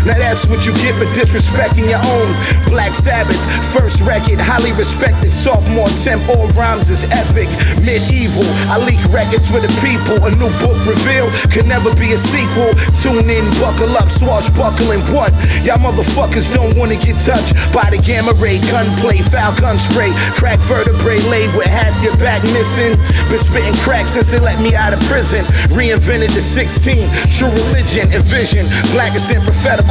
Now that's what you get for disrespecting your own. Black Sabbath, first record, highly respected. Sophomore attempt, all rhymes is epic. Medieval, I leak records for the people. A new book revealed, could never be a sequel. Tune in, buckle up, swashbuckling what? Y'all motherfuckers don't wanna get touched by the gamma ray, gunplay, foul gun spray, crack vertebrae laid with half your back missing. Been spitting crack since they let me out of prison. Reinvented the 16, true religion and vision. Black is in prophetical.